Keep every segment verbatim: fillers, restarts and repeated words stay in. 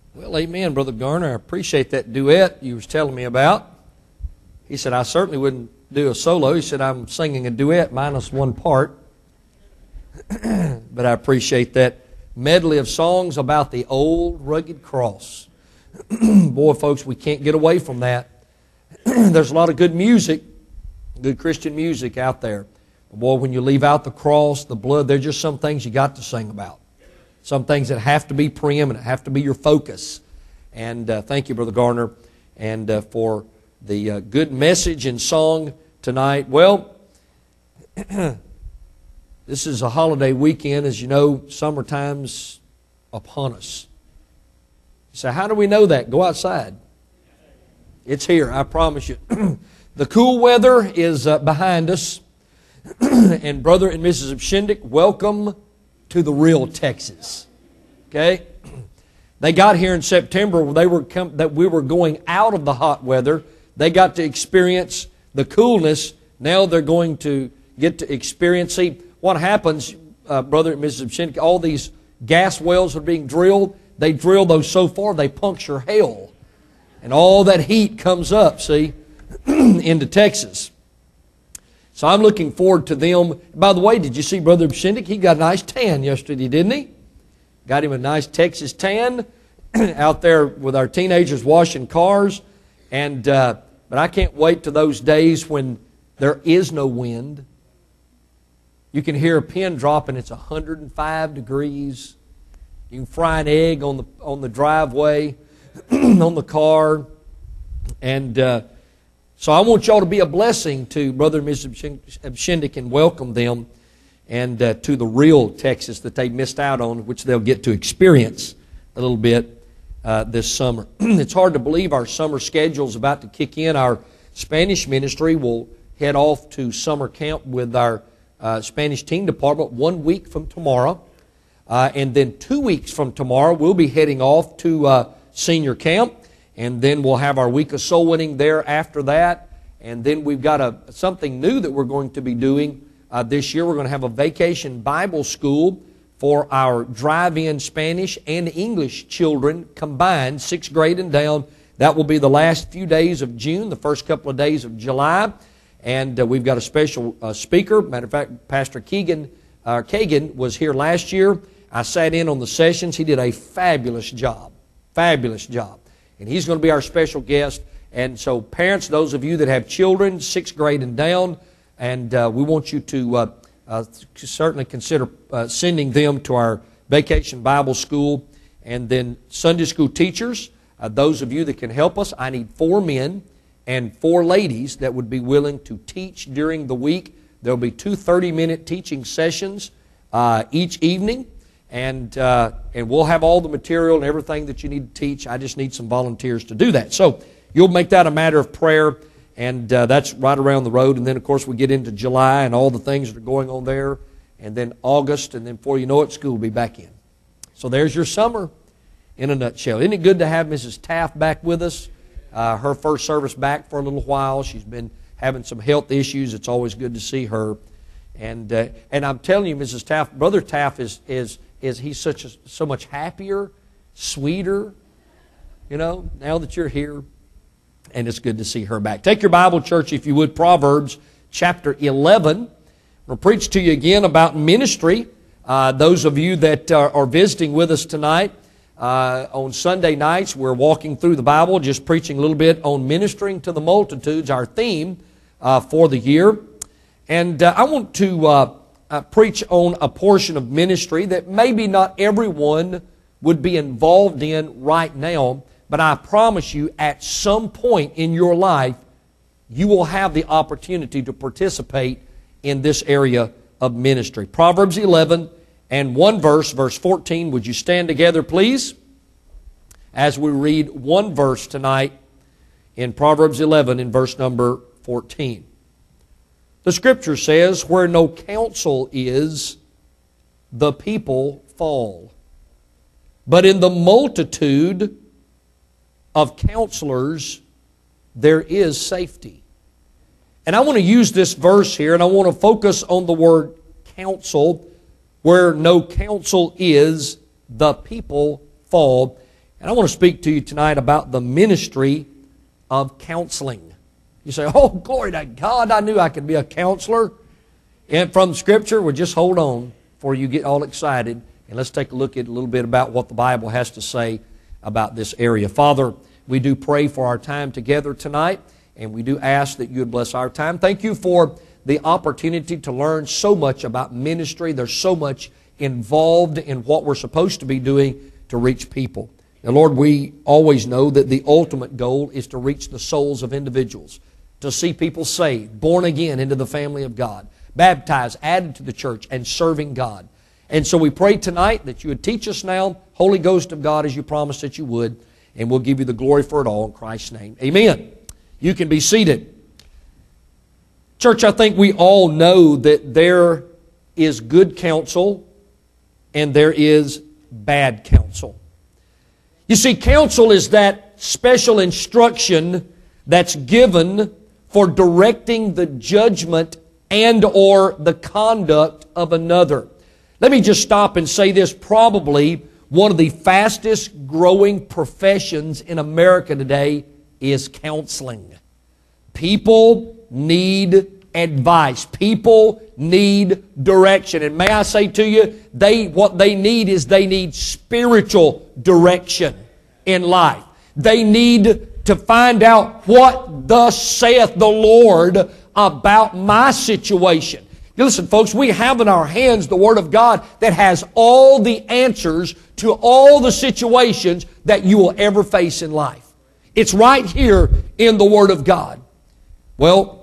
Well, amen, Brother Garner. I appreciate that duet you was telling me about. He said, I certainly wouldn't do a solo. He said, I'm singing a duet minus one part. But I appreciate that medley of songs about the old rugged cross. Boy, folks, we can't get away from that. There's a lot of good music, good Christian music out there. But boy, when you leave out the cross, the blood, there's just some things you got to sing about. Some things that have to be preeminent, have to be your focus. And uh, thank you, Brother Garner, and uh, for the uh, good message and song tonight. Well, this is a holiday weekend. As you know, summertime's upon us. So how do we know that? Go outside. It's here, I promise you. The cool weather is uh, behind us. And Brother and Missus Abshindick, welcome to the real Texas. Okay? They got here in September when they were com- that we were going out of the hot weather. They got to experience the coolness. Now they're going to get to experience. See, what happens, uh, Brother and Missus Abshindick, all these gas wells are being drilled. They drill those so far they puncture hail. And all that heat comes up, see, into Texas. So I'm looking forward to them. By the way, did you see Brother Abshindick? He got a nice tan yesterday, didn't he? Got him a nice Texas tan out there with our teenagers washing cars. And uh, but I can't wait to those days when there is no wind. You can hear a pin drop and it's one hundred five degrees. You can fry an egg on the on the driveway, on the car. And uh, so I want y'all to be a blessing to Brother and Missus Abshindick and welcome them and uh, to the real Texas that they missed out on, which they'll get to experience a little bit uh, this summer. It's hard to believe our summer schedule is about to kick in. Our Spanish ministry will head off to summer camp with our uh, Spanish teen department one week from tomorrow. Uh, and then two weeks from tomorrow, we'll be heading off to uh, senior camp. And then we'll have our week of soul winning there after that. And then we've got a something new that we're going to be doing uh, this year. We're going to have a vacation Bible school for our drive-in Spanish and English children combined, sixth grade and down. That will be the last few days of June, the first couple of days of July. And uh, we've got a special uh, speaker. Matter of fact, Pastor Keegan, uh, Kagan was here last year. I sat in on the sessions. He did a fabulous job. Fabulous job. And he's going to be our special guest. And so parents, those of you that have children, sixth grade and down, and uh, we want you to uh, uh, certainly consider uh, sending them to our Vacation Bible School. And then Sunday school teachers, uh, those of you that can help us, I need four men and four ladies that would be willing to teach during the week. There will be two thirty-minute teaching sessions uh, each evening. And uh, and we'll have all the material and everything that you need to teach. I just need some volunteers to do that. So you'll make that a matter of prayer, and uh, that's right around the road. And then, of course, we get into July and all the things that are going on there. And then August, and then before you know it, school will be back in. So there's your summer in a nutshell. Isn't it good to have Missus Taft back with us? Uh, her first service back for a little while. She's been having some health issues. It's always good to see her. And uh, and I'm telling you, Missus Taft, Brother Taft is is... is he's such a, so much happier, sweeter, you know, now that you're here. And it's good to see her back. Take your Bible, church, if you would, Proverbs chapter eleven. I'll preach to you again about ministry. Uh, those of you that are, are visiting with us tonight, uh, on Sunday nights, we're walking through the Bible, just preaching a little bit on ministering to the multitudes, our theme uh, for the year. And uh, I want to... Uh, Uh, preach on a portion of ministry that maybe not everyone would be involved in right now, but I promise you at some point in your life you will have the opportunity to participate in this area of ministry. Proverbs eleven and one verse, verse fourteen. Would you stand together, please, as we read one verse tonight in Proverbs eleven in verse number fourteen. The Scripture says, where no counsel is, the people fall. But in the multitude of counselors, there is safety. And I want to use this verse here, and I want to focus on the word counsel. Where no counsel is, the people fall. And I want to speak to you tonight about the ministry of counseling. You say, oh, glory to God, I knew I could be a counselor. And from Scripture, well, just hold on before you get all excited. And let's take a look at a little bit about what the Bible has to say about this area. Father, we do pray for our time together tonight, and we do ask that you would bless our time. Thank you for the opportunity to learn so much about ministry. There's so much involved in what we're supposed to be doing to reach people. Now, Lord, we always know that the ultimate goal is to reach the souls of individuals, to see people saved, born again into the family of God, baptized, added to the church, and serving God. And so we pray tonight that you would teach us now, Holy Ghost of God, as you promised that you would, and we'll give you the glory for it all in Christ's name. Amen. You can be seated. Church, I think we all know that there is good counsel and there is bad counsel. You see, counsel is that special instruction that's given for directing the judgment and or the conduct of another. Let me just stop and say this. Probably one of the fastest growing professions in America today is counseling. People need advice. People need direction. And may I say to you, they what they need is they need spiritual direction in life. They need to find out what thus saith the Lord about my situation. Listen, folks, we have in our hands the Word of God that has all the answers to all the situations that you will ever face in life. It's right here in the Word of God. Well,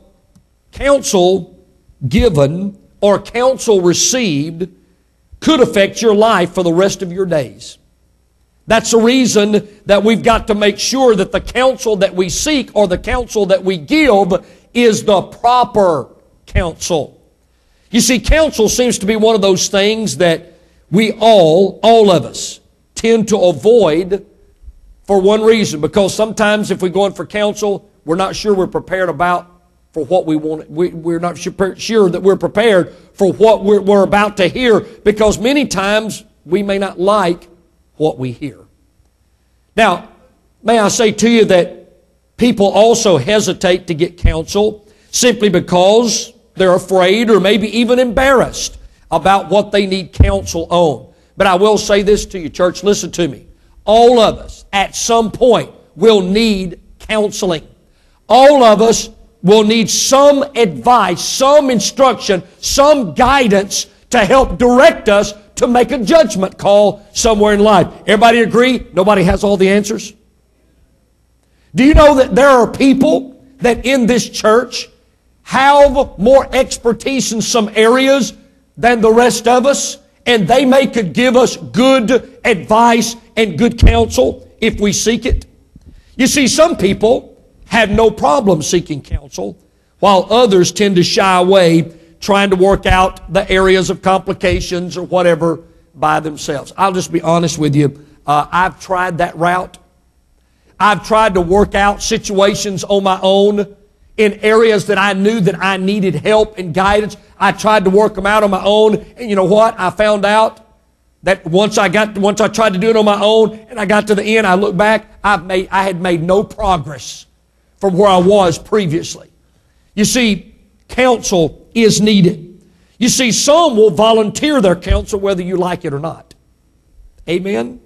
counsel given or counsel received could affect your life for the rest of your days. That's the reason that we've got to make sure that the counsel that we seek or the counsel that we give is the proper counsel. You see, counsel seems to be one of those things that we all, all of us, tend to avoid for one reason. Because sometimes if we go in for counsel, we're not sure we're prepared about for what we want. We, we're not sure that we're prepared for what we're, we're about to hear. Because many times we may not like what we hear. Now, may I say to you that people also hesitate to get counsel simply because they're afraid or maybe even embarrassed about what they need counsel on. But I will say this to you, church, listen to me. All of us at some point will need counseling. All of us will need some advice, some instruction, some guidance to help direct us to make a judgment call somewhere in life. Everybody agree? Nobody has all the answers? Do you know that there are people that in this church have more expertise in some areas than the rest of us, and they may could give us good advice and good counsel if we seek it? You see, some people have no problem seeking counsel, while others tend to shy away trying to work out the areas of complications or whatever by themselves. I'll just be honest with you. Uh, I've tried that route. I've tried to work out situations on my own in areas that I knew that I needed help and guidance. I tried to work them out on my own. And you know what? I found out that once I got, once I tried to do it on my own and I got to the end, I looked back, I've made, I had made no progress from where I was previously. You see, counsel is needed. You see, some will volunteer their counsel whether you like it or not. Amen?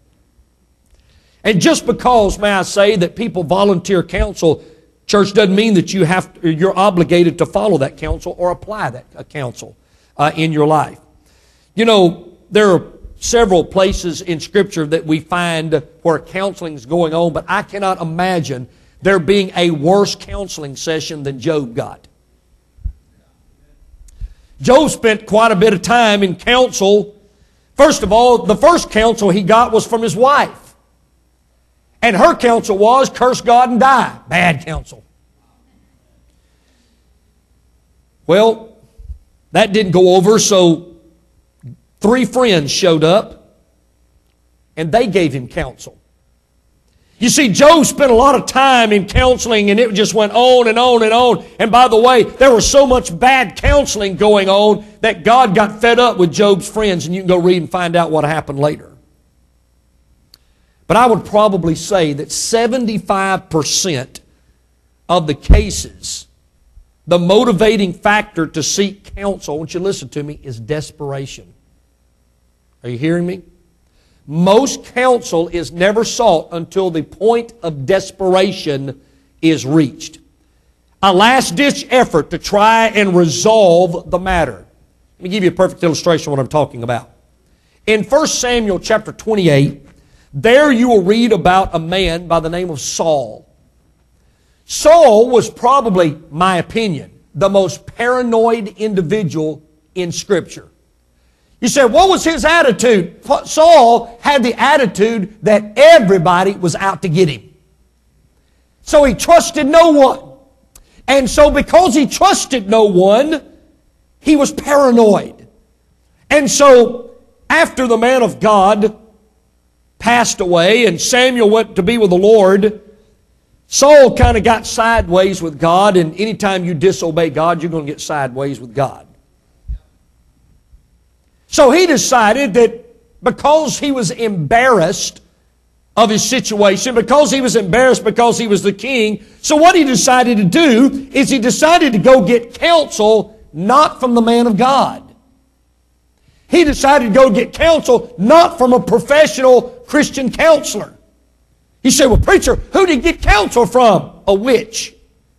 And just because, may I say, that people volunteer counsel, church, doesn't mean that you have, you're obligated to follow that counsel or apply that counsel uh, in your life. You know, there are several places in Scripture that we find where counseling is going on, but I cannot imagine there being a worse counseling session than Job got. Job spent quite a bit of time in counsel. First of all, the first counsel he got was from his wife. And her counsel was, curse God and die. Bad counsel. Well, that didn't go over, so three friends showed up, and they gave him counsel. You see, Job spent a lot of time in counseling, and it just went on and on and on. And by the way, there was so much bad counseling going on that God got fed up with Job's friends, and you can go read and find out what happened later. But I would probably say that seventy-five percent of the cases, the motivating factor to seek counsel, I want you to listen to me, is desperation. Are you hearing me? Most counsel is never sought until the point of desperation is reached. A last-ditch effort to try and resolve the matter. Let me give you a perfect illustration of what I'm talking about. In First Samuel chapter twenty-eight, there you will read about a man by the name of Saul. Saul was probably, my opinion, the most paranoid individual in Scripture. You said, what was his attitude? Saul had the attitude that everybody was out to get him. So he trusted no one. And so because he trusted no one, he was paranoid. And so after the man of God passed away and Samuel went to be with the Lord, Saul kind of got sideways with God, and anytime you disobey God, you're going to get sideways with God. So he decided that because he was embarrassed of his situation, because he was embarrassed because he was the king, so what he decided to do is he decided to go get counsel not from the man of God. He decided to go get counsel not from a professional Christian counselor. He said, well, preacher, who did he get counsel from? A witch.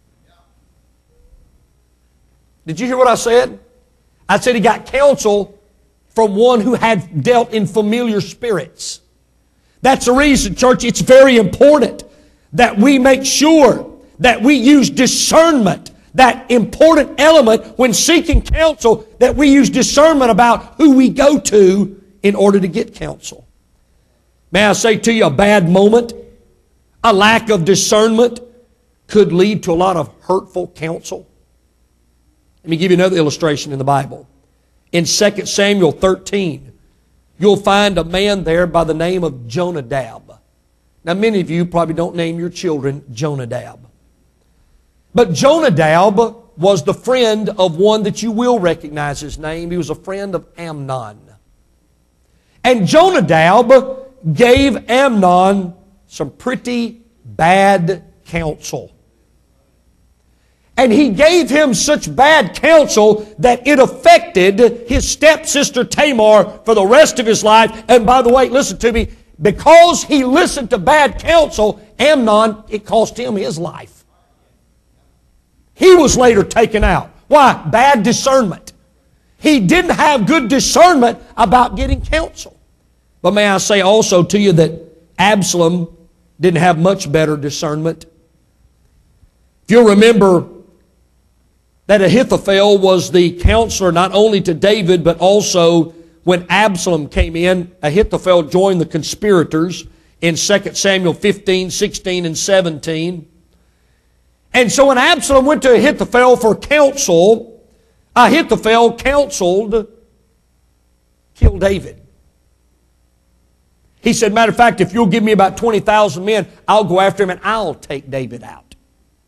Did you hear what I said? I said he got counsel from one who had dealt in familiar spirits. That's the reason, church, it's very important that we make sure that we use discernment, that important element when seeking counsel, that we use discernment about who we go to in order to get counsel. May I say to you, a bad moment, a lack of discernment could lead to a lot of hurtful counsel. Let me give you another illustration in the Bible. In Second Samuel thirteen, you'll find a man there by the name of Jonadab. Now, many of you probably don't name your children Jonadab. But Jonadab was the friend of one that you will recognize his name. He was a friend of Amnon. And Jonadab gave Amnon some pretty bad counsel. And he gave him such bad counsel that it affected his stepsister Tamar for the rest of his life. And by the way, listen to me, because he listened to bad counsel, Amnon, it cost him his life. He was later taken out. Why? Bad discernment. He didn't have good discernment about getting counsel. But may I say also to you that Absalom didn't have much better discernment. If you'll remember that Ahithophel was the counselor not only to David, but also when Absalom came in, Ahithophel joined the conspirators in Second Samuel fifteen, sixteen, and seventeen. And so when Absalom went to Ahithophel for counsel, Ahithophel counseled, kill David. He said, matter of fact, if you'll give me about twenty thousand men, I'll go after him and I'll take David out.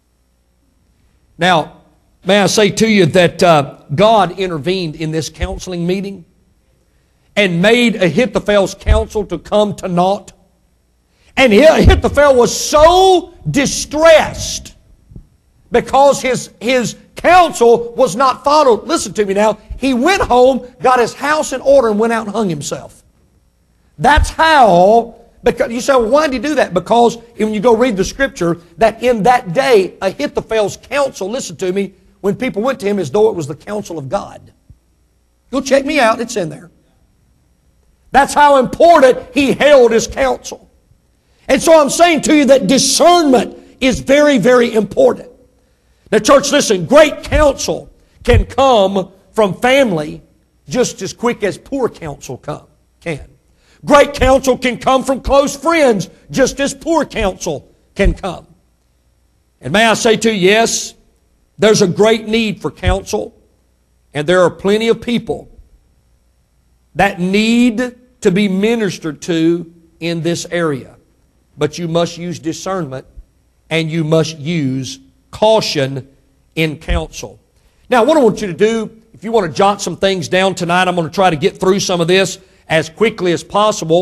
Now, may I say to you that uh, God intervened in this counseling meeting and made Ahithophel's counsel to come to naught. And Ahithophel was so distressed because his, his counsel was not followed. Listen to me now. He went home, got his house in order, and went out and hung himself. That's how, because you say, well, why did he do that? Because when you go read the Scripture, that in that day, Ahithophel's counsel, listen to me, when people went to him as though it was the counsel of God. You'll check me out, it's in there. That's how important he held his counsel. And so I'm saying to you that discernment is very, very important. Now, church, listen, great counsel can come from family just as quick as poor counsel come, can. Great counsel can come from close friends just as poor counsel can come. And may I say to you, yes, there's a great need for counsel, and there are plenty of people that need to be ministered to in this area. But you must use discernment, and you must use caution in counsel. Now, what I want you to do, if you want to jot some things down tonight, I'm going to try to get through some of this as quickly as possible.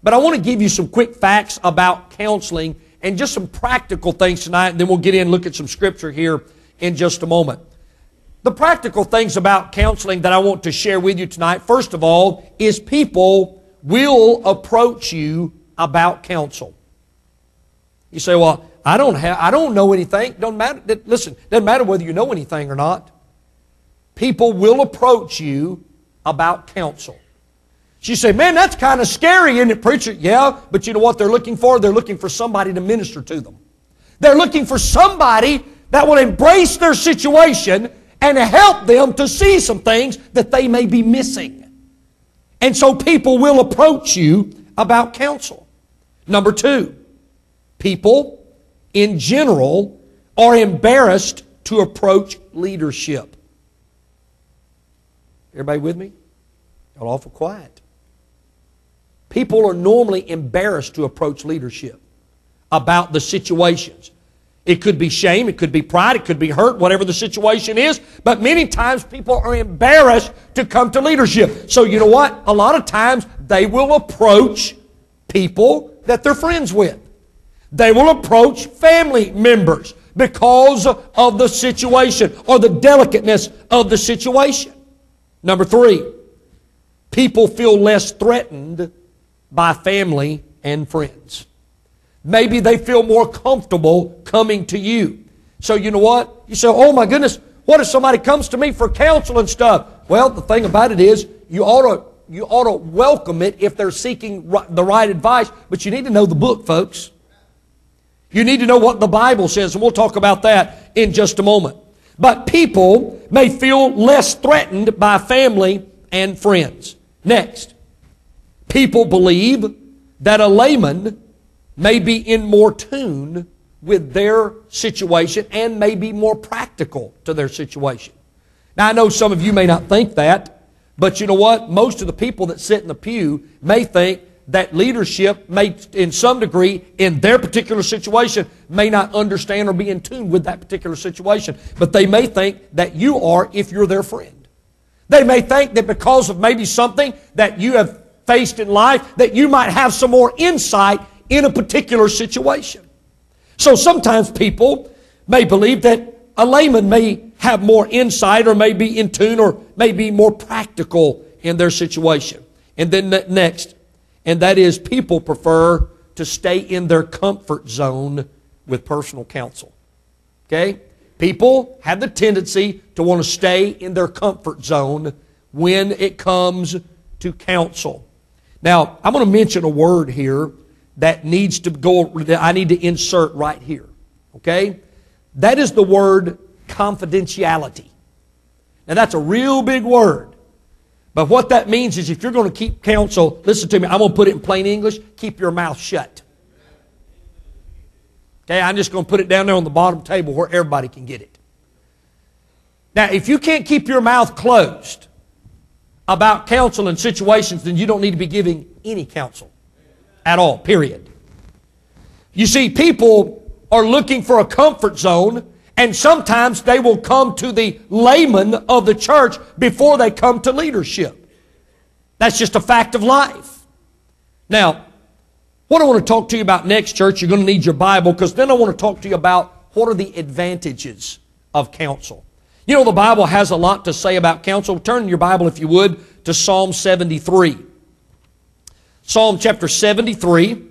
But I want to give you some quick facts about counseling and just some practical things tonight, and then we'll get in and look at some scripture here in just a moment. The practical things about counseling that I want to share with you tonight, first of all, is people will approach you about counsel. You say, well, I don't have, I don't know anything. Don't matter. Listen, doesn't matter whether you know anything or not. People will approach you about counsel. You say, man, that's kind of scary, isn't it, preacher? Yeah, but you know what they're looking for? They're looking for somebody to minister to them. They're looking for somebody that will embrace their situation and help them to see some things that they may be missing. And so people will approach you about counsel. Number two, people in general are embarrassed to approach leadership. Everybody with me? Y'all awful quiet. People are normally embarrassed to approach leadership about the situations. It could be shame, it could be pride, it could be hurt, whatever the situation is. But many times people are embarrassed to come to leadership. So you know what? A lot of times they will approach people that they're friends with. They will approach family members because of the situation or the delicateness of the situation. Number three, people feel less threatened by family and friends. Maybe they feel more comfortable coming to you. So you know what? You say, oh my goodness, what if somebody comes to me for counsel and stuff? Well, the thing about it is, you ought to, you ought to welcome it if they're seeking the right advice, but you need to know the book, folks. You need to know what the Bible says, and we'll talk about that in just a moment. But people may feel less threatened by family and friends. Next, people believe that a layman may be in more tune with their situation and may be more practical to their situation. Now, I know some of you may not think that, but you know what? Most of the people that sit in the pew may think that leadership may, in some degree, in their particular situation, may not understand or be in tune with that particular situation. But they may think that you are if you're their friend. They may think that because of maybe something that you have faced in life, that you might have some more insight in a particular situation. So sometimes people may believe that a layman may have more insight or may be in tune or may be more practical in their situation. And then next, and that is people prefer to stay in their comfort zone with personal counsel. Okay? People have the tendency to want to stay in their comfort zone when it comes to counsel. Now, I'm going to mention a word here that needs to go, that I need to insert right here. Okay? That is the word confidentiality. Now, that's a real big word. But what that means is if you're going to keep counsel, listen to me, I'm going to put it in plain English, keep your mouth shut. Okay, I'm just going to put it down there on the bottom table where everybody can get it. Now, if you can't keep your mouth closed about counsel and situations, then you don't need to be giving any counsel at all, period. You see, people are looking for a comfort zone, and sometimes they will come to the layman of the church before they come to leadership. That's just a fact of life. Now, what I want to talk to you about next, church, you're going to need your Bible, because then I want to talk to you about what are the advantages of counsel. You know, the Bible has a lot to say about counsel. Turn in your Bible, if you would, to Psalm seventy-three. Psalm chapter seventy-three.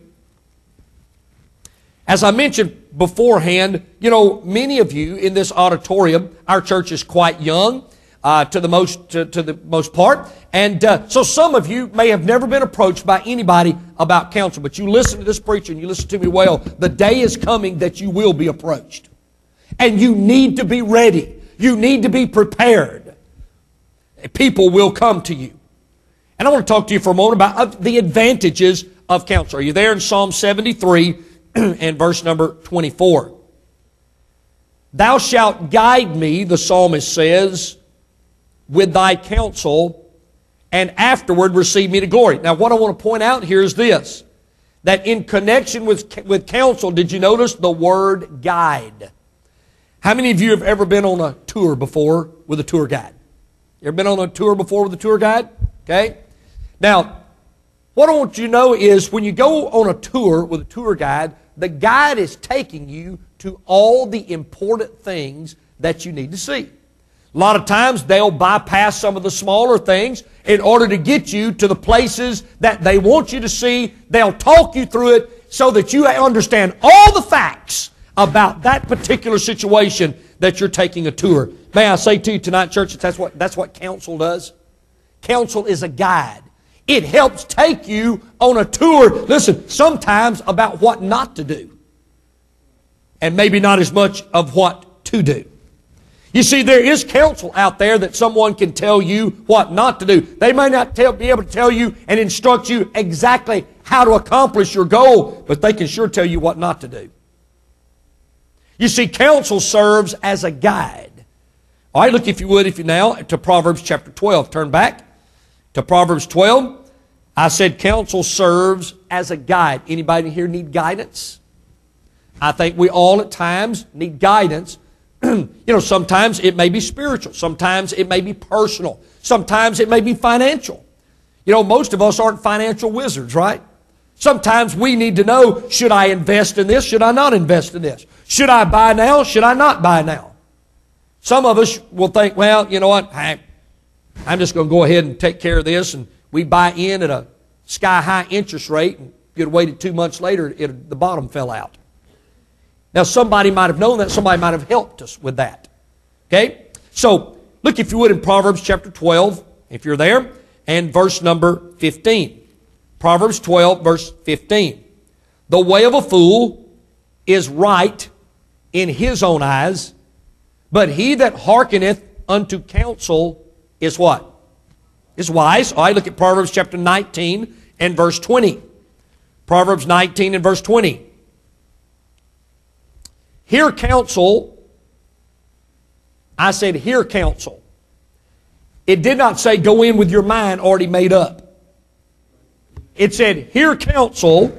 As I mentioned beforehand, you know, many of you in this auditorium, our church is quite young uh, to the most to, to the most part, and uh, so some of you may have never been approached by anybody about counsel. But you listen to this preacher and you listen to me well. The day is coming that you will be approached, and you need to be ready. You need to be prepared. People will come to you, and I want to talk to you for a moment about the advantages of counsel. Are you there in Psalm seventy-three? And verse number twenty-four. Thou shalt guide me, the psalmist says, with thy counsel, and afterward receive me to glory. Now what I want to point out here is this, that in connection with, with counsel, did you notice the word guide? How many of you have ever been on a tour before with a tour guide? You ever been on a tour before with a tour guide? Okay. Now, What I want you to know is when you go on a tour with a tour guide, the guide is taking you to all the important things that you need to see. A lot of times they'll bypass some of the smaller things in order to get you to the places that they want you to see. They'll talk you through it so that you understand all the facts about that particular situation that you're taking a tour. May I say to you tonight, church, that's what, that's what counsel does? Counsel is a guide. It helps take you on a tour, listen, sometimes about what not to do. And maybe not as much of what to do. You see, there is counsel out there that someone can tell you what not to do. They may not tell, be able to tell you and instruct you exactly how to accomplish your goal, but they can sure tell you what not to do. You see, counsel serves as a guide. All right, look if you would, if you now, to Proverbs chapter twelve. Turn back to Proverbs twelve. I said counsel serves as a guide. Anybody here need guidance? I think we all at times need guidance. You know, sometimes it may be spiritual. Sometimes it may be personal. Sometimes it may be financial. You know, most of us aren't financial wizards, right? Sometimes we need to know, should I invest in this? Should I not invest in this? Should I buy now? Should I not buy now? Some of us will think, well, you know what? I, I'm just going to go ahead and take care of this, and we buy in at a sky-high interest rate, and you'd have waited two months later, it, the bottom fell out. Now, somebody might have known that. Somebody might have helped us with that. Okay? So, look if you would in Proverbs chapter twelve, if you're there, and verse number fifteen. Proverbs twelve, verse fifteen. The way of a fool is right in his own eyes, but he that hearkeneth unto counsel is what? Is wise. All right, look at Proverbs chapter nineteen and verse twenty. Proverbs nineteen and verse twenty. Hear counsel. I said hear counsel. It did not say go in with your mind already made up. It said hear counsel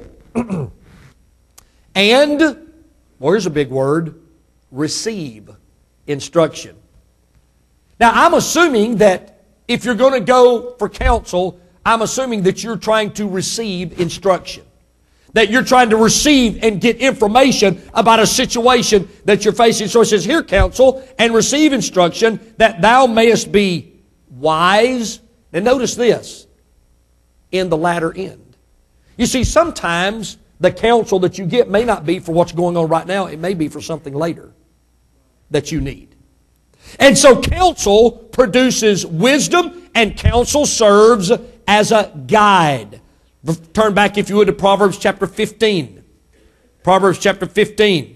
and, well, here's a big word, receive instruction. Now, I'm assuming that if you're going to go for counsel, I'm assuming that you're trying to receive instruction. That you're trying to receive and get information about a situation that you're facing. So it says, hear counsel and receive instruction that thou mayest be wise. And notice this, in the latter end. You see, sometimes the counsel that you get may not be for what's going on right now. It may be for something later that you need. And so counsel produces wisdom, and counsel serves as a guide. Turn back, if you would, to Proverbs chapter fifteen. Proverbs chapter fifteen.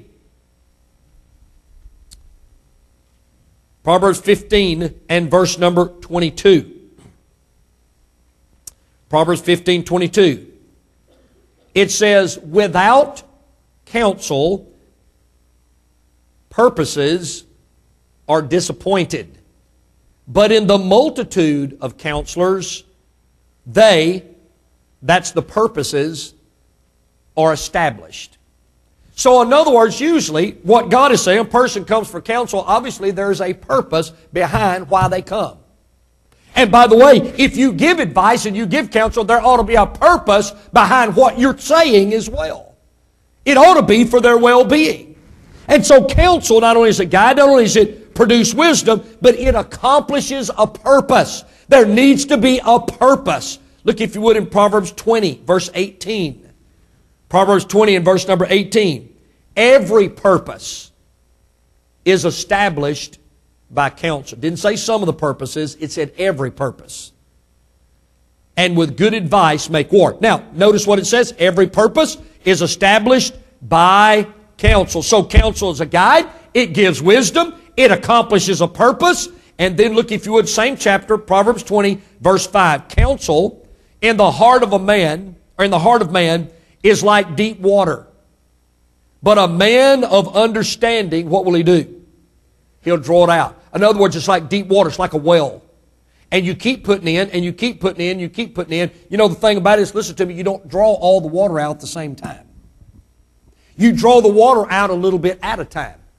Proverbs fifteen and verse number twenty-two. Proverbs fifteen, twenty-two. It says, without counsel, purposes are disappointed. But in the multitude of counselors, they, that's the purposes, are established. So in other words, usually what God is saying, a person comes for counsel, obviously there's a purpose behind why they come. And by the way, if you give advice and you give counsel, there ought to be a purpose behind what you're saying as well. It ought to be for their well-being. And so counsel not only is a guide, not only does it produce wisdom, but it accomplishes a purpose. There needs to be a purpose. Look, if you would, in Proverbs twenty, verse eighteen. Proverbs twenty and verse number eighteen. Every purpose is established by counsel. It didn't say some of the purposes, it said every purpose. And with good advice make war. Now, notice what it says. Every purpose is established by counsel. So counsel is a guide. It gives wisdom. It accomplishes a purpose. And then look, if you would, same chapter, Proverbs twenty, verse five. Counsel in the heart of a man, or in the heart of man, is like deep water. But a man of understanding, what will he do? He'll draw it out. In other words, it's like deep water. It's like a well. And you keep putting in, and you keep putting in, you keep putting in. You know, the thing about it is, listen to me, you don't draw all the water out at the same time. You draw the water out a little bit at a time.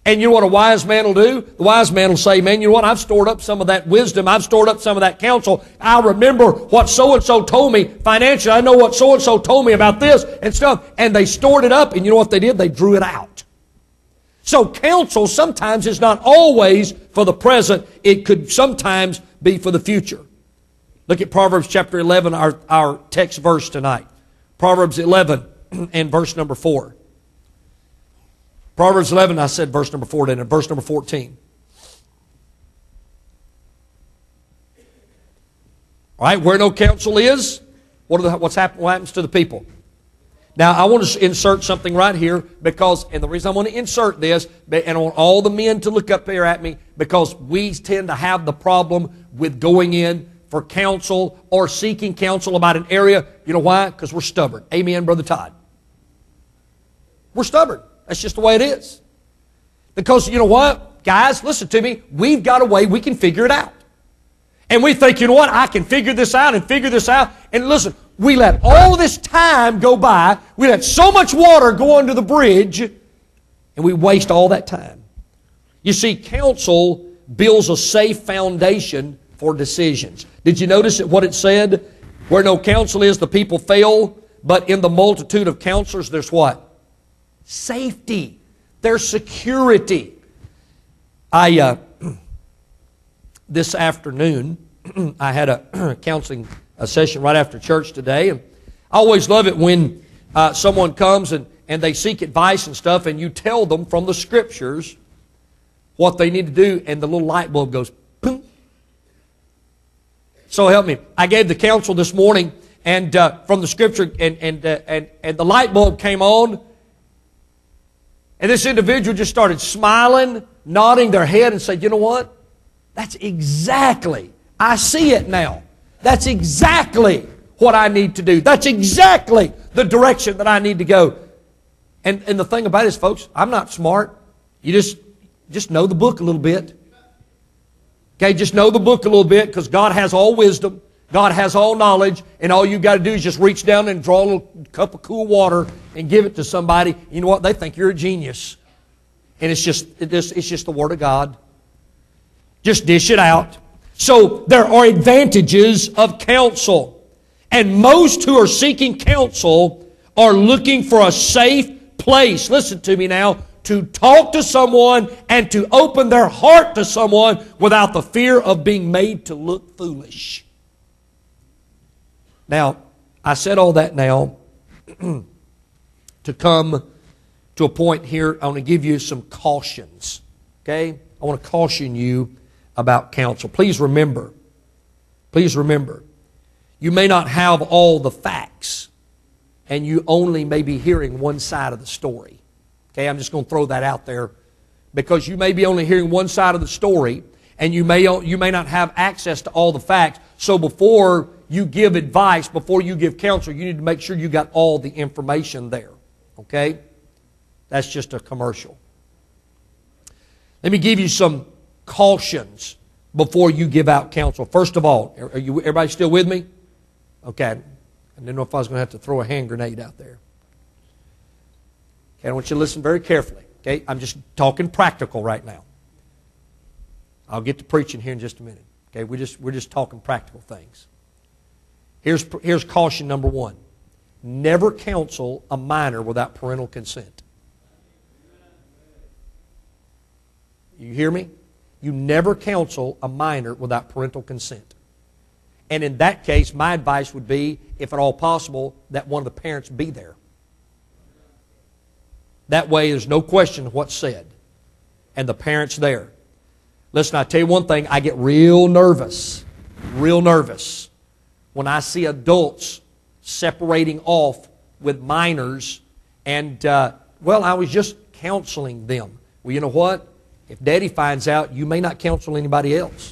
And you know what a wise man will do? The wise man will say, man, you know what? I've stored up some of that wisdom. I've stored up some of that counsel. I remember what so-and-so told me financially. I know what so-and-so told me about this and stuff. And they stored it up. And you know what they did? They drew it out. So counsel sometimes is not always for the present. It could sometimes be for the future. Look at Proverbs chapter eleven, our, our text verse tonight. Proverbs eleven and verse number four. Proverbs eleven, I said verse number four, didn't I? Verse number fourteen. All right, where no counsel is, what, are the, what's happen, what happens to the people? Now, I want to insert something right here because, and the reason I want to insert this, and I want all the men to look up there at me, because we tend to have the problem with going in for counsel or seeking counsel about an area. You know why? Because we're stubborn. Amen, Brother Todd. We're stubborn. That's just the way it is. Because, you know what? Guys, listen to me. We've got a way we can figure it out. And we think, you know what? I can figure this out and figure this out. And listen, we let all this time go by. We let so much water go under the bridge. And we waste all that time. You see, counsel builds a safe foundation for decisions. Did you notice what it said? Where no counsel is, the people fail. But in the multitude of counselors, there's what? Safety. There's security. I, uh, this afternoon, I had a counseling a session right after church today. And I always love it when uh, someone comes and, and they seek advice and stuff, and you tell them from the Scriptures what they need to do, and the little light bulb goes, boom. So help me. I gave the counsel this morning, and uh, from the Scripture, and, and, uh, and, and the light bulb came on, and this individual just started smiling, nodding their head, and said, you know what? That's exactly, I see it now. That's exactly what I need to do. That's exactly the direction that I need to go. And, and the thing about it is, folks, I'm not smart. You just, just know the book a little bit. Okay, just know the book a little bit, because God has all wisdom. God has all knowledge. And all you've got to do is just reach down and draw a little cup of cool water and give it to somebody. You know what? They think you're a genius. And it's just, it just, it's just the Word of God. Just dish it out. So there are advantages of counsel. And most who are seeking counsel are looking for a safe place, listen to me now, to talk to someone and to open their heart to someone without the fear of being made to look foolish. Now, I said all that now to come to a point here. I want to give you some cautions. Okay? I want to caution you about counsel. Please remember, please remember, you may not have all the facts, and you only may be hearing one side of the story. Okay, I'm just going to throw that out there, because you may be only hearing one side of the story, and you may, you may not have access to all the facts. So before you give advice, before you give counsel, you need to make sure you got all the information there. Okay? That's just a commercial. Let me give you some cautions before you give out counsel. First of all, are you, everybody still with me? Okay. I didn't know if I was going to have to throw a hand grenade out there. Okay, I want you to listen very carefully. Okay, I'm just talking practical right now. I'll get to preaching here in just a minute. Okay, we're just, we're just talking practical things. Here's, here's caution number one. Never counsel a minor without parental consent. You hear me? You never counsel a minor without parental consent. And in that case, my advice would be, if at all possible, that one of the parents be there. That way there's no question of what's said. And the parent's there. Listen, I tell you one thing, I get real nervous, real nervous when I see adults separating off with minors and, uh, well, I was just counseling them. Well, you know what? If Daddy finds out, you may not counsel anybody else.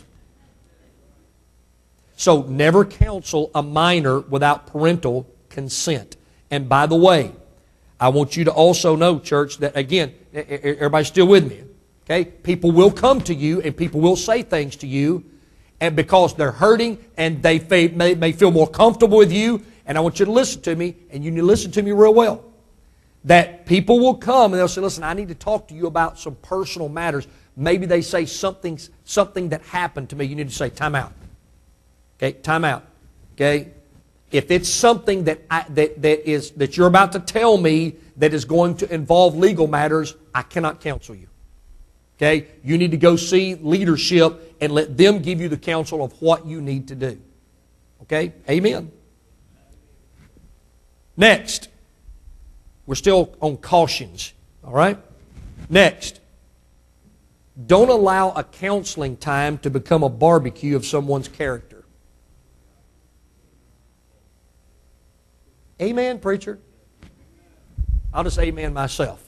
So never counsel a minor without parental consent. And by the way, I want you to also know, church, that again, everybody's still with me. Okay? People will come to you and people will say things to you, and because they're hurting and they may, may feel more comfortable with you. And I want you to listen to me, and you need to listen to me real well. that people will come and they'll say, listen, I need to talk to you about some personal matters. Maybe they say something, something that happened to me. You need to say, time out. Okay, time out. Okay? If it's something that, I, that, that, is, that you're about to tell me that is going to involve legal matters, I cannot counsel you. Okay? You need to go see leadership and let them give you the counsel of what you need to do. Okay? Amen. Next. We're still on cautions. All right? Next. Don't allow a counseling time to become a barbecue of someone's character. Amen, preacher? I'll just amen myself.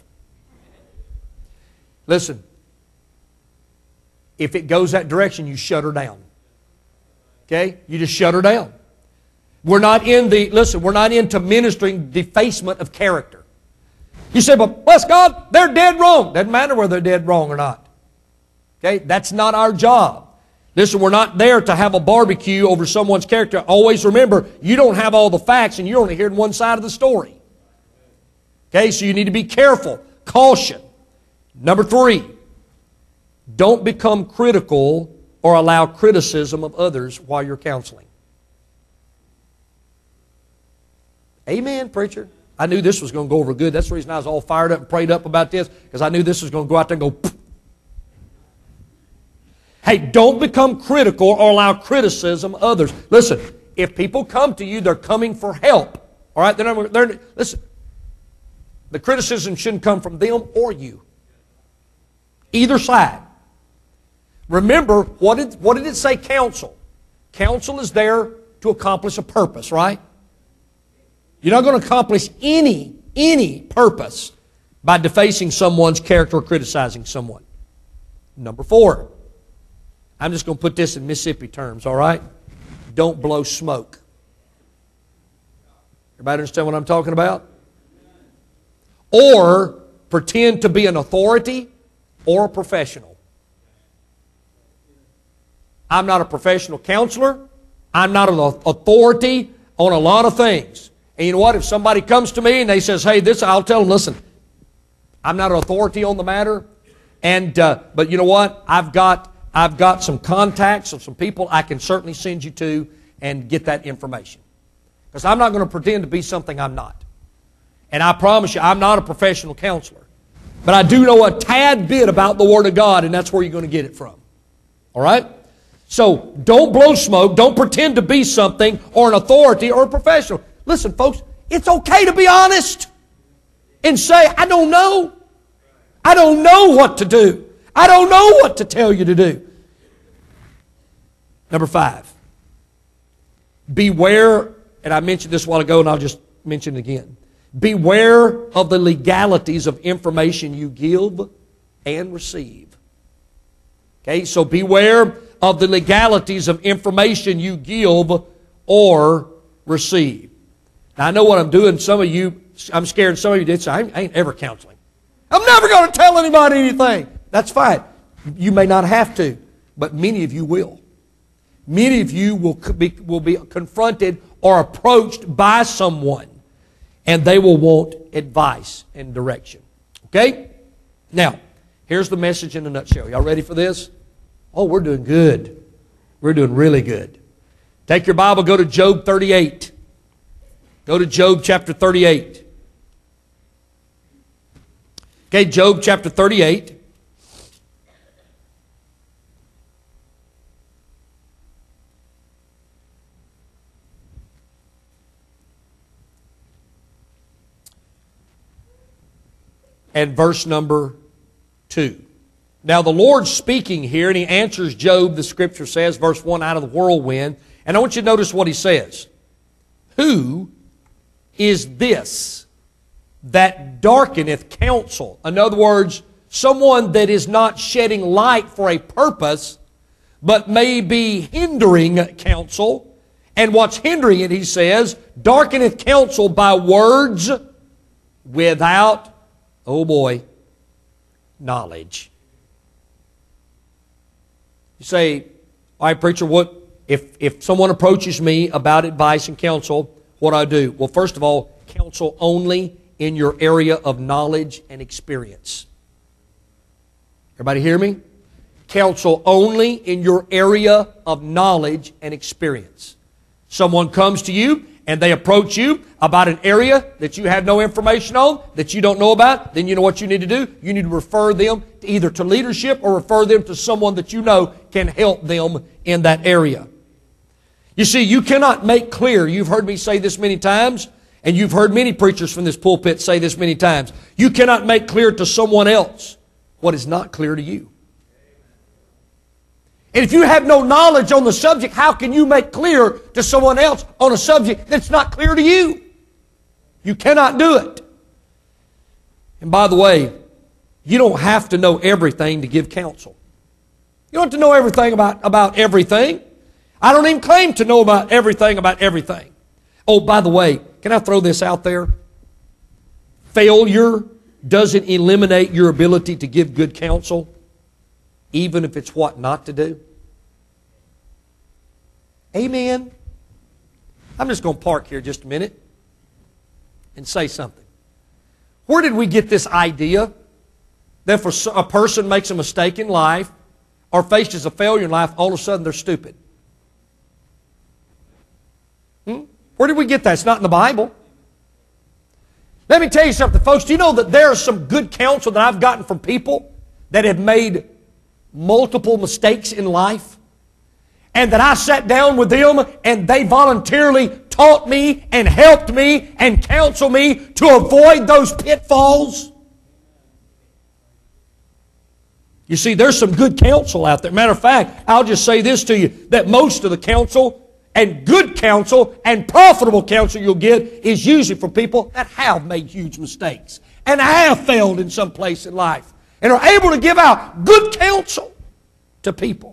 Listen, if it goes that direction, you shut her down. Okay? You just shut her down. We're not in the, listen, we're not into ministering defacement of character. You say, but bless God, they're dead wrong. Doesn't matter whether they're dead wrong or not. Okay? That's not our job. Listen, we're not there to have a barbecue over someone's character. Always remember, you don't have all the facts and you're only hearing one side of the story. Okay, so you need to be careful. Caution. Number three, don't become critical or allow criticism of others while you're counseling. Amen, preacher. I knew this was going to go over good. That's the reason I was all fired up and prayed up about this, because I knew this was going to go out there and go, poof. Hey, don't become critical or allow criticism of others. Listen, if people come to you, they're coming for help. All right? They're not, they're, listen, the criticism shouldn't come from them or you. Either side. Remember, what did, what did it say, counsel? Counsel is there to accomplish a purpose, right? You're not going to accomplish any, any purpose by defacing someone's character or criticizing someone. Number four. I'm just going to put this in Mississippi terms, all right? Don't blow smoke. Everybody understand what I'm talking about? Or pretend to be an authority or a professional. I'm not a professional counselor. I'm not an authority on a lot of things. And you know what? If somebody comes to me and they says, hey, this, I'll tell them, listen, I'm not an authority on the matter. And uh, but you know what? I've got... I've got some contacts of some people I can certainly send you to and get that information. Because I'm not going to pretend to be something I'm not. And I promise you, I'm not a professional counselor. But I do know a tad bit about the Word of God, and that's where you're going to get it from. All right? So, don't blow smoke. Don't pretend to be something or an authority or a professional. Listen, folks, it's okay to be honest and say, I don't know. I don't know what to do. I don't know what to tell you to do. Number five. Beware, and I mentioned this a while ago and I'll just mention it again. Beware of the legalities of information you give and receive. Okay, so beware of the legalities of information you give or receive. Now I know what I'm doing. Some of you, I'm scared some of you did say, I ain't ever counseling. I'm never going to tell anybody anything. That's fine. You may not have to, but many of you will. Many of you will be, will be confronted or approached by someone, and they will want advice and direction. Okay? Now, here's the message in a nutshell. Y'all ready for this? Oh, we're doing good. We're doing really good. Take your Bible, go to Job thirty-eight. Go to Job chapter thirty-eight. Okay, Job chapter thirty-eight. And verse number two. Now the Lord's speaking here, and He answers Job, the Scripture says, verse one, out of the whirlwind. And I want you to notice what He says. Who is this that darkeneth counsel? In other words, someone that is not shedding light for a purpose, but may be hindering counsel. And what's hindering it, he says, darkeneth counsel by words without, oh boy, knowledge. You say, all right, preacher, what if, if someone approaches me about advice and counsel, what do I do? Well, first of all, counsel only in your area of knowledge and experience. Everybody hear me? Counsel only in your area of knowledge and experience. Someone comes to you and they approach you about an area that you have no information on, that you don't know about, then you know what you need to do? You need to refer them to either to leadership or refer them to someone that you know can help them in that area. You see, you cannot make clear, you've heard me say this many times, and you've heard many preachers from this pulpit say this many times, you cannot make clear to someone else what is not clear to you. And if you have no knowledge on the subject, how can you make clear to someone else on a subject that's not clear to you? You cannot do it. And by the way, you don't have to know everything to give counsel. You don't have to know everything about, about everything. I don't even claim to know about everything about everything. Oh, by the way, can I throw this out there? Failure doesn't eliminate your ability to give good counsel, even if it's what not to do. Amen. I'm just going to park here just a minute and say something. Where did we get this idea that if a person makes a mistake in life or faces a failure in life, all of a sudden they're stupid? Hmm? Where did we get that? It's not in the Bible. Let me tell you something, folks. Do you know that there is some good counsel that I've gotten from people that have made multiple mistakes in life? And that I sat down with them and they voluntarily taught me and helped me and counseled me to avoid those pitfalls? You see, there's some good counsel out there. Matter of fact, I'll just say this to you, that most of the counsel and good counsel and profitable counsel you'll get is usually from people that have made huge mistakes and have failed in some place in life and are able to give out good counsel to people.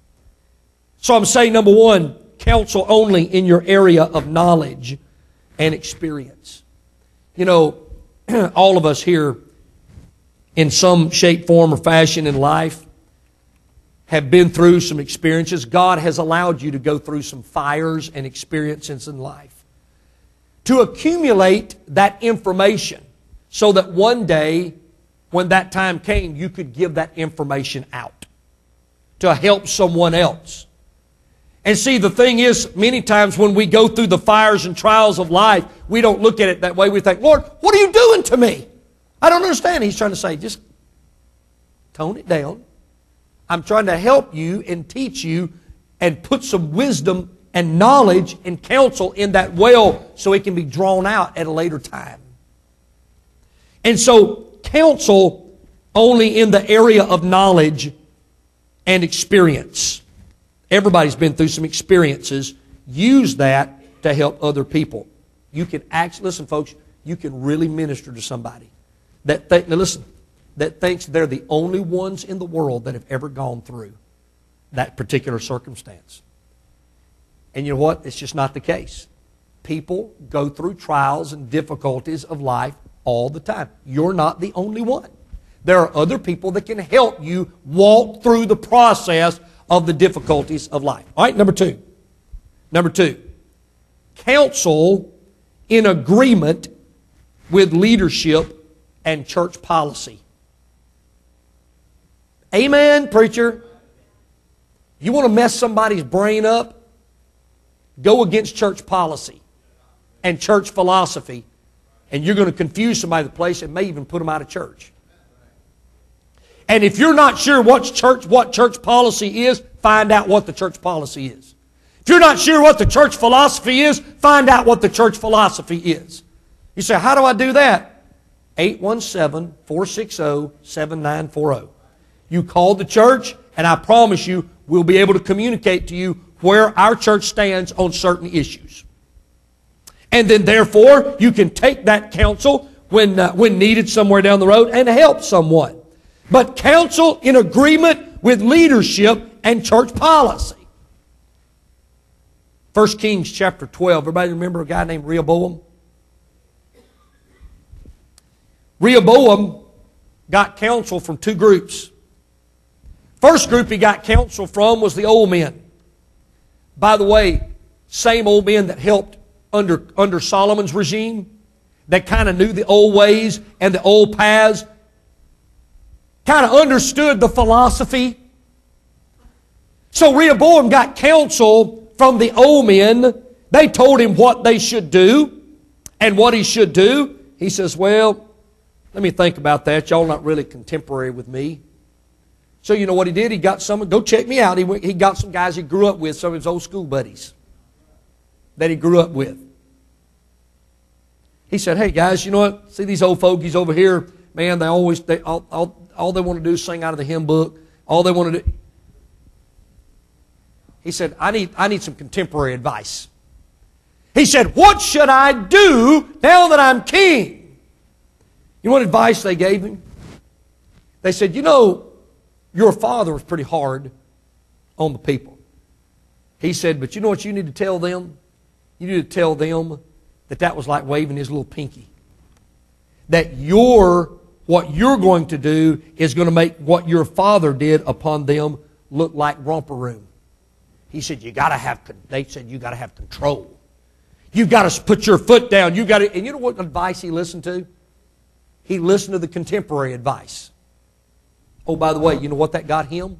So I'm saying, number one, counsel only in your area of knowledge and experience. You know, all of us here in some shape, form, or fashion in life have been through some experiences. God has allowed you to go through some fires and experiences in life to accumulate that information so that one day, when that time came, you could give that information out to help someone else. And see, the thing is, many times when we go through the fires and trials of life, we don't look at it that way. We think, Lord, what are you doing to me? I don't understand. He's trying to say, just tone it down. I'm trying to help you and teach you and put some wisdom and knowledge and counsel in that well so it can be drawn out at a later time. And so, counsel only in the area of knowledge and experience. Everybody's been through some experiences. Use that to help other people. You can actually, listen folks, you can really minister to somebody that think, now listen, that thinks they're the only ones in the world that have ever gone through that particular circumstance. And you know what? It's just not the case. People go through trials and difficulties of life all the time. You're not the only one. There are other people that can help you walk through the process of the difficulties of life. All right, number two. Number two. Counsel in agreement with leadership and church policy. Amen, preacher. You want to mess somebody's brain up? Go against church policy and church philosophy, and you're going to confuse somebody in the place and may even put them out of church. And if you're not sure what church, what church policy is, find out what the church policy is. If you're not sure what the church philosophy is, find out what the church philosophy is. You say, how do I do that? eight one seven, four six zero, seven nine four zero. You call the church, and I promise you, we'll be able to communicate to you where our church stands on certain issues. And then, therefore, you can take that counsel when, uh, when needed somewhere down the road and help someone. But counsel in agreement with leadership and church policy. First Kings chapter twelve. Everybody remember a guy named Rehoboam? Rehoboam got counsel from two groups. First group he got counsel from was the old men. By the way, same old men that helped under, under Solomon's regime. that kind of knew the old ways and the old paths, kind of understood the philosophy. So Rehoboam got counsel from the old men. They told him what they should do and what he should do. He says, well, let me think about that. Y'all not really contemporary with me. So you know what he did? He got some, go check me out. He, went, he got some guys he grew up with, some of his old school buddies that he grew up with. He said, hey guys, you know what? See these old fogies over here? Man, they always, they, all, all, all they want to do is sing out of the hymn book. All they want to do. He said, I need, I need some contemporary advice. He said, what should I do now that I'm king? You know what advice they gave him? They said, you know, your father was pretty hard on the people. He said, but you know what you need to tell them? You need to tell them that that was like waving his little pinky. That your, what you're going to do is going to make what your father did upon them look like romper room. He said, you got to have, they said, you got to have control. You've got to put your foot down. You got to, and you know what advice he listened to? He listened to the contemporary advice. Oh, by the way, you know what that got him?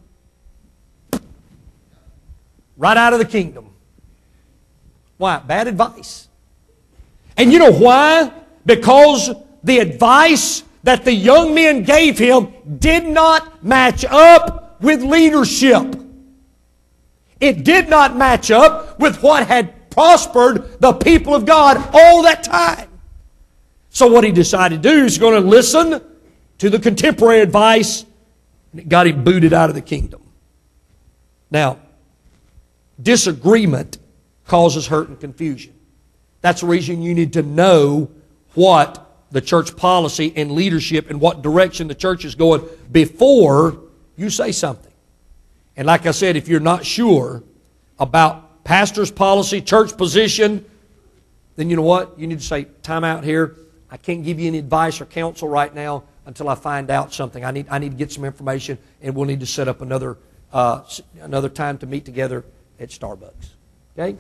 Right out of the kingdom. Why? Bad advice. And you know why? Because the advice that the young men gave him did not match up with leadership. It did not match up with what had prospered the people of God all that time. So what he decided to do is going to listen to the contemporary advice, and it got him booted out of the kingdom. Now, disagreement causes hurt and confusion. That's the reason you need to know what the church policy and leadership and what direction the church is going before you say something. And like I said, if you're not sure about pastor's policy, church position, then you know what? You need to say, time out here. I can't give you any advice or counsel right now until I find out something. I need, I need to get some information, and we'll need to set up another, uh, another time to meet together at Starbucks. Okay?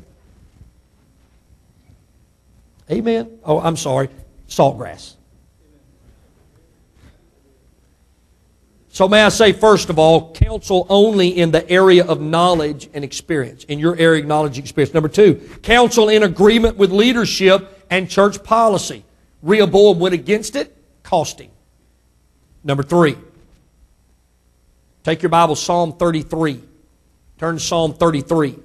Amen? Oh, I'm sorry. Saltgrass. So may I say, first of all, counsel only in the area of knowledge and experience, in your area of knowledge and experience. Number two, counsel in agreement with leadership and church policy. Rehoboam went against it, cost him. Number three, take your Bible, Psalm thirty-three. Turn to Psalm thirty-three.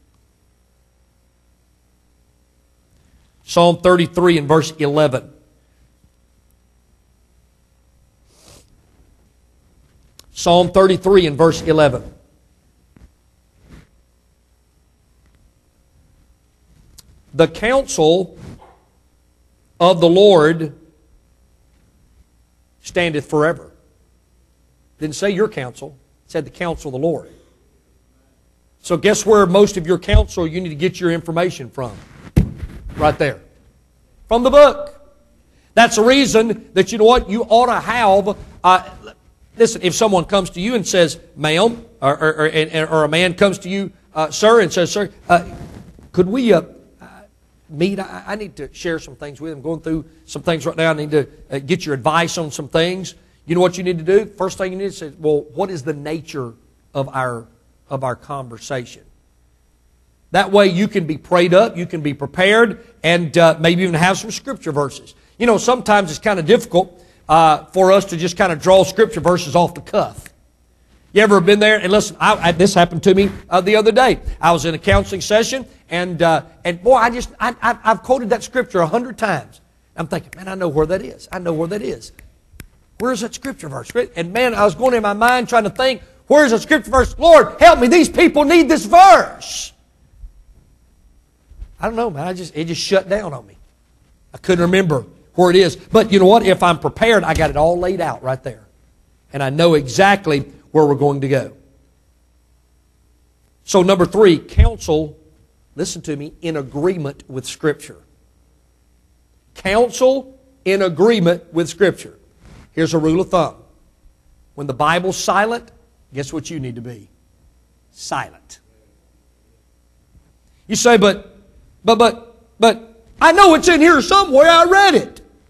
Psalm thirty-three and verse eleven. Psalm thirty-three and verse eleven. The counsel of the Lord standeth forever. Didn't say your counsel. It said the counsel of the Lord. So guess where most of your counsel you need to get your information from? Right there. From the book. That's the reason that, you know what, you ought to have... Uh, listen, if someone comes to you and says, ma'am, or, or, or, or a man comes to you, uh, sir, and says, sir, uh, could we uh, meet? I, I need to share some things with him. I'm going through some things right now. I need to uh, get your advice on some things. You know what you need to do? First thing you need to say, well, what is the nature of our, of our conversation? That way you can be prayed up, you can be prepared, and uh, maybe even have some scripture verses. You know, sometimes it's kind of difficult uh, for us to just kind of draw scripture verses off the cuff. You ever been there? And listen, I, I, this happened to me uh, the other day. I was in a counseling session, and uh, and boy, I just I, I, I've quoted that scripture a hundred times. I'm thinking, man, I know where that is. I know where that is. Where's that scripture verse? And man, I was going in my mind trying to think, where's that scripture verse? Lord, help me. These people need this verse. I don't know, man. I just it just shut down on me. I couldn't remember where it is. But you know what? If I'm prepared, I got it all laid out right there. And I know exactly where we're going to go. So number three, counsel, listen to me, in agreement with Scripture. Counsel in agreement with Scripture. Here's a rule of thumb. When the Bible's silent, guess what you need to be? Silent. You say, but, but, but, but, I know it's in here somewhere. I read it.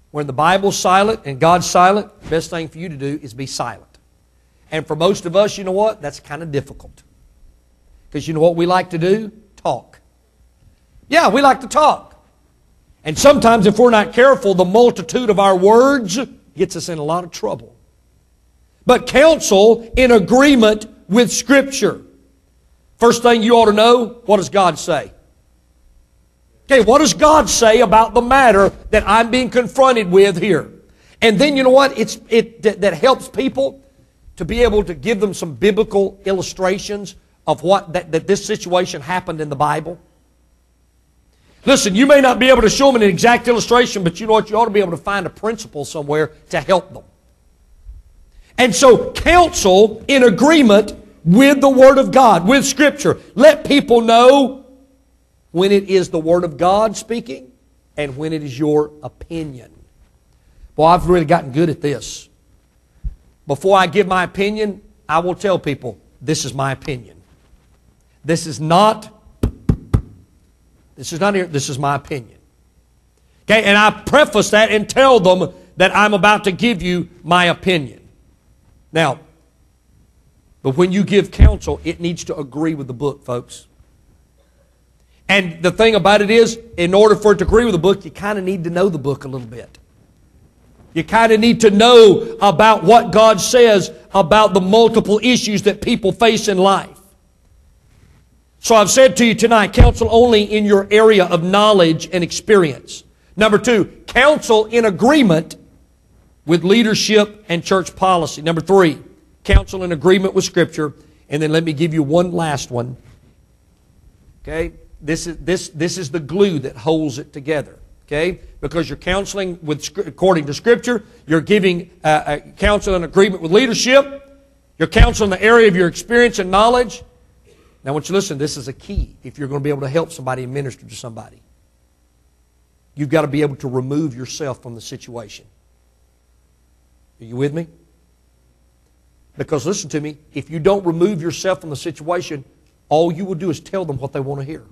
When the Bible's silent and God's silent, the best thing for you to do is be silent. And for most of us, you know what? That's kind of difficult. Because you know what we like to do? Talk. Yeah, we like to talk. And sometimes if we're not careful, the multitude of our words gets us in a lot of trouble. But counsel in agreement with Scripture. First thing you ought to know, what does God say? Okay, what does God say about the matter that I'm being confronted with here? And then you know what? It's it that, that helps people to be able to give them some biblical illustrations of what that, that this situation happened in the Bible. Listen, you may not be able to show them an exact illustration, but you know what? You ought to be able to find a principle somewhere to help them. And so, counsel in agreement with the Word of God, with Scripture. Let people know when it is the Word of God speaking and when it is your opinion. Well, I've really gotten good at this. Before I give my opinion, I will tell people, this is my opinion. This is not, this is not here, this is my opinion. Okay, and I preface that and tell them that I'm about to give you my opinion. Now, but when you give counsel, it needs to agree with the book, folks. And the thing about it is, in order for it to agree with the book, you kind of need to know the book a little bit. You kind of need to know about what God says about the multiple issues that people face in life. So I've said to you tonight, counsel only in your area of knowledge and experience. Number two, counsel in agreement with leadership and church policy. Number three, counsel in agreement with Scripture. And then let me give you one last one. Okay? This is, this, this is the glue that holds it together. Okay? Because you're counseling with, according to Scripture. You're giving uh, uh, counsel in agreement with leadership. You're counseling in the area of your experience and knowledge. Now I want you to listen. This is a key if you're going to be able to help somebody and minister to somebody. You've got to be able to remove yourself from the situation. Are you with me? Because listen to me, if you don't remove yourself from the situation, all you will do is tell them what they want to hear.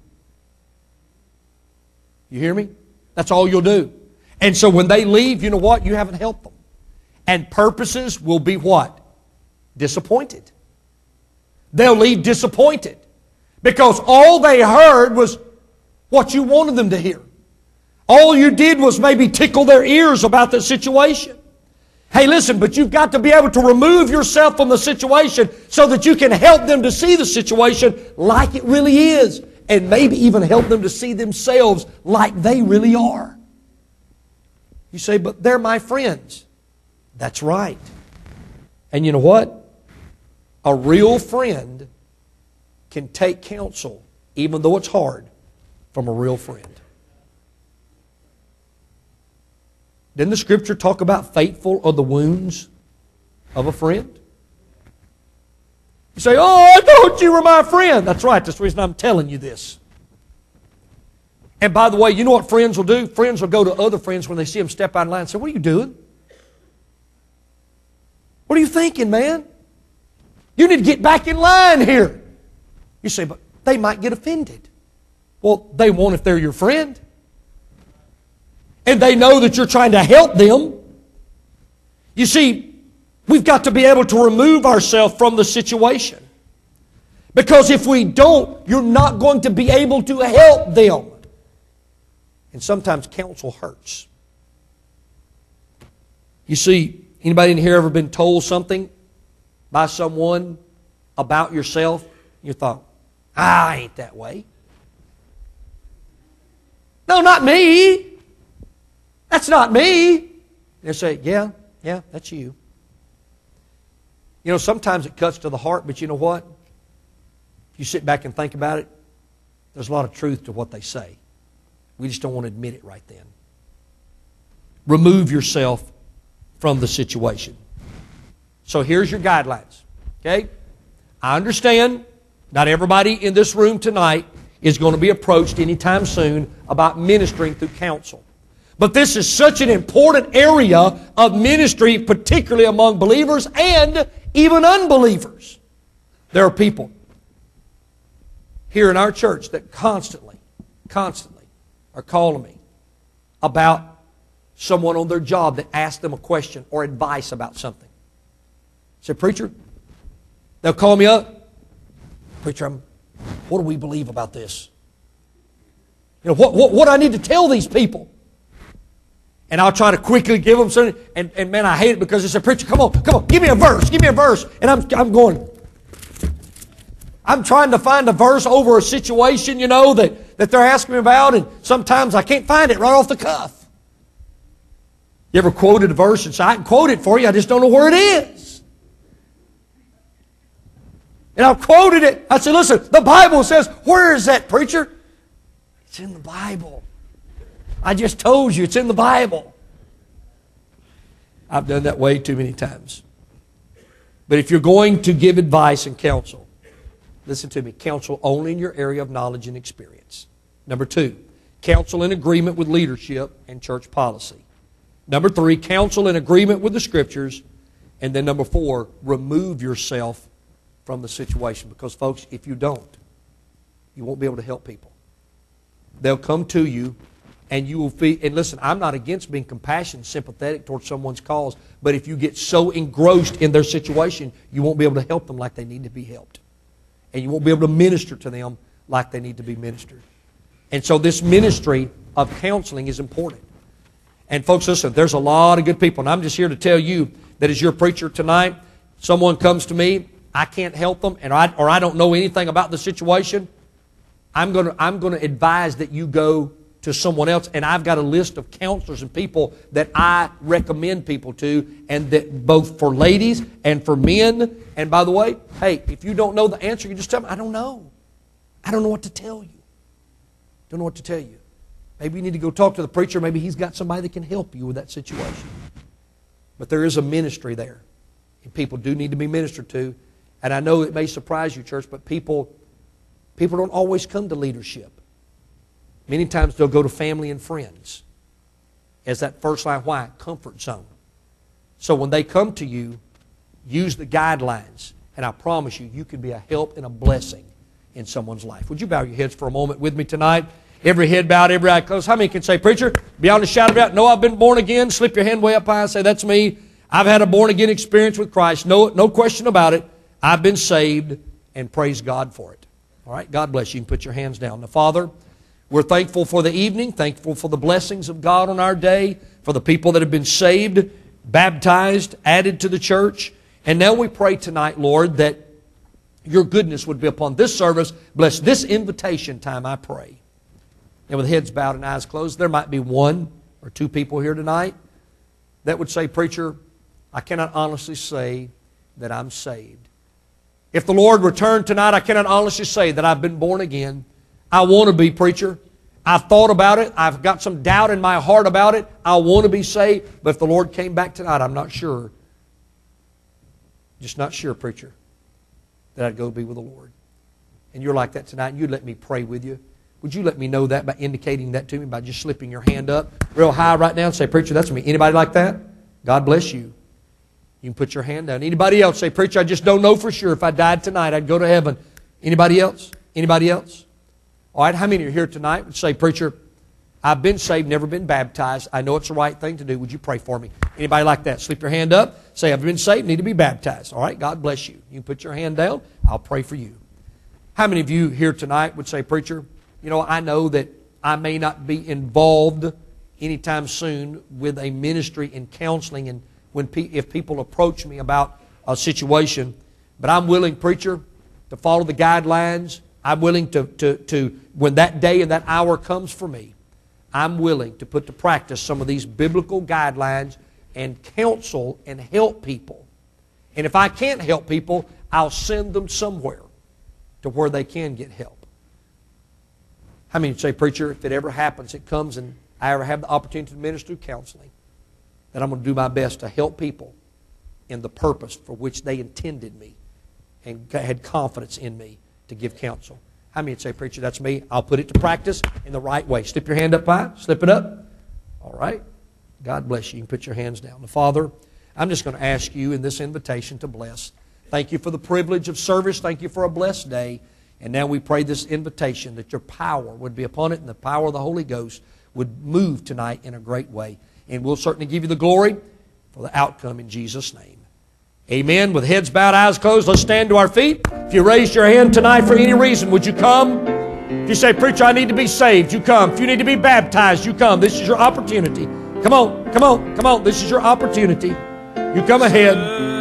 You hear me? That's all you'll do. And so when they leave, you know what? You haven't helped them. And purposes will be what? Disappointed. They'll leave disappointed. Because all they heard was what you wanted them to hear. All you did was maybe tickle their ears about the situation. Hey, listen, but you've got to be able to remove yourself from the situation so that you can help them to see the situation like it really is. And maybe even help them to see themselves like they really are. You say, but they're my friends. That's right. And you know what? A real friend can take counsel, even though it's hard, from a real friend. Didn't the Scripture talk about faithful are the wounds of a friend? You say, oh, I thought you were my friend. That's right. That's the reason I'm telling you this. And by the way, you know what friends will do? Friends will go to other friends when they see them step out of line and say, what are you doing? What are you thinking, man? You need to get back in line here. You say, but they might get offended. Well, they won't if they're your friend. And they know that you're trying to help them. You see, we've got to be able to remove ourselves from the situation. Because if we don't, you're not going to be able to help them. And sometimes counsel hurts. You see, anybody in here ever been told something by someone about yourself? You thought, ah, I ain't that way. No, not me. That's not me. They say, yeah, yeah, that's you. You know, sometimes it cuts to the heart, but you know what? If you sit back and think about it, there's a lot of truth to what they say. We just don't want to admit it right then. Remove yourself from the situation. So here's your guidelines. Okay? I understand not everybody in this room tonight is going to be approached anytime soon about ministering through counsel. But this is such an important area of ministry, particularly among believers and even unbelievers. There are people here in our church that constantly, constantly are calling me about someone on their job that asks them a question or advice about something. Say, preacher, they'll call me up. Preacher, I'm, what do we believe about this? You know, what, what, what do I need to tell these people? And I'll try to quickly give them something. And, and man, I hate it because they say, preacher, come on, come on, give me a verse, give me a verse. And I'm, I'm going, I'm trying to find a verse over a situation, you know, that, that they're asking me about. And sometimes I can't find it right off the cuff. You ever quoted a verse and say, I can quote it for you, I just don't know where it is. And I've quoted it. I said, listen, the Bible says, where is that, preacher? It's in the Bible. I just told you, it's in the Bible. I've done that way too many times. But if you're going to give advice and counsel, listen to me, counsel only in your area of knowledge and experience. Number two, counsel in agreement with leadership and church policy. Number three, counsel in agreement with the Scriptures. And then number four, remove yourself from the situation. Because folks, if you don't, you won't be able to help people. They'll come to you and you will feel, and listen, I'm not against being compassionate, sympathetic towards someone's cause, but if you get so engrossed in their situation, you won't be able to help them like they need to be helped. And you won't be able to minister to them like they need to be ministered. And so this ministry of counseling is important. And folks, listen, there's a lot of good people, and I'm just here to tell you that as your preacher tonight, someone comes to me, I can't help them, and I, or I don't know anything about the situation, I'm going to, I'm going to advise that you go to someone else, and I've got a list of counselors and people that I recommend people to, and that both for ladies and for men. And by the way, hey, if you don't know the answer, you just tell me, I don't know. I don't know what to tell you. Don't know what to tell you. Maybe you need to go talk to the preacher. Maybe he's got somebody that can help you with that situation. But there is a ministry there, and people do need to be ministered to. And I know it may surprise you, church, but people, people don't always come to leadership. Many times they'll go to family and friends as that first line. Why? Comfort zone. So when they come to you, use the guidelines, and I promise you, you can be a help and a blessing in someone's life. Would you bow your heads for a moment with me tonight? Every head bowed, every eye closed. How many can say, preacher, beyond a shadow of a doubt, no, I've been born again? Slip your hand way up high and say, that's me. I've had a born again experience with Christ. No, no question about it. I've been saved, and praise God for it. All right, God bless you. You can put your hands down. Now, Father, we're thankful for the evening, thankful for the blessings of God on our day, for the people that have been saved, baptized, added to the church. And now we pray tonight, Lord, that your goodness would be upon this service. Bless this invitation time, I pray. And with heads bowed and eyes closed, there might be one or two people here tonight that would say, preacher, I cannot honestly say that I'm saved. If the Lord returned tonight, I cannot honestly say that I've been born again. I want to be, preacher. I've thought about it. I've got some doubt in my heart about it. I want to be saved. But if the Lord came back tonight, I'm not sure. Just not sure, preacher, that I'd go be with the Lord. And you're like that tonight, and you'd let me pray with you. Would you let me know that by indicating that to me, by just slipping your hand up real high right now and say, preacher, that's me. Anybody like that? God bless you. You can put your hand down. Anybody else say, preacher, I just don't know for sure. If I died tonight, I'd go to heaven. Anybody else? Anybody else? All right, how many are here tonight would say, preacher, I've been saved, never been baptized. I know it's the right thing to do. Would you pray for me? Anybody like that? Slip your hand up. Say, I've been saved, need to be baptized. All right, God bless you. You can put your hand down. I'll pray for you. How many of you here tonight would say, preacher, you know, I know that I may not be involved anytime soon with a ministry in counseling and when pe- if people approach me about a situation, but I'm willing, preacher, to follow the guidelines. I'm willing to, to, to, when that day and that hour comes for me, I'm willing to put to practice some of these biblical guidelines and counsel and help people. And if I can't help people, I'll send them somewhere to where they can get help. How many say, preacher, if it ever happens, it comes and I ever have the opportunity to minister through counseling, that I'm going to do my best to help people in the purpose for which they intended me and had confidence in me to give counsel. How many would say, preacher, that's me. I'll put it to practice in the right way. Slip your hand up high. Slip it up. All right. God bless you. You can put your hands down. Now, Father, I'm just going to ask you in this invitation to bless. Thank you for the privilege of service. Thank you for a blessed day. And now we pray this invitation that your power would be upon it and the power of the Holy Ghost would move tonight in a great way. And we'll certainly give you the glory for the outcome in Jesus' name. Amen. With heads bowed, eyes closed, let's stand to our feet. If you raised your hand tonight for any reason, would you come? If you say, preacher, I need to be saved, you come. If you need to be baptized, you come. This is your opportunity. Come on, come on, come on. This is your opportunity. You come ahead.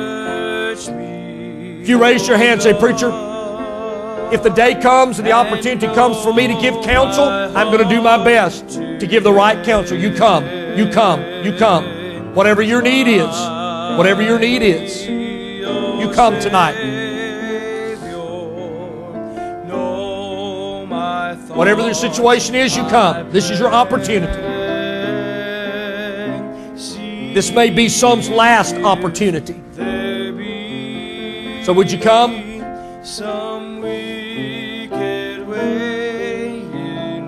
If you raise your hand, say, preacher, if the day comes and the opportunity comes for me to give counsel, I'm going to do my best to give the right counsel. You come, you come, you come. Whatever your need is, whatever your need is, you come tonight. Whatever the situation is, you come. This is your opportunity. This may be some's last opportunity. So would you come? Some wicked way in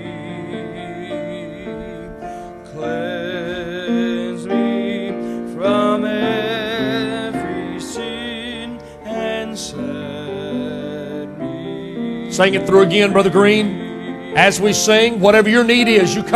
me, cleanse me from every sin and set me. Sing it through again, Brother Green. As we sing, whatever your need is, you come.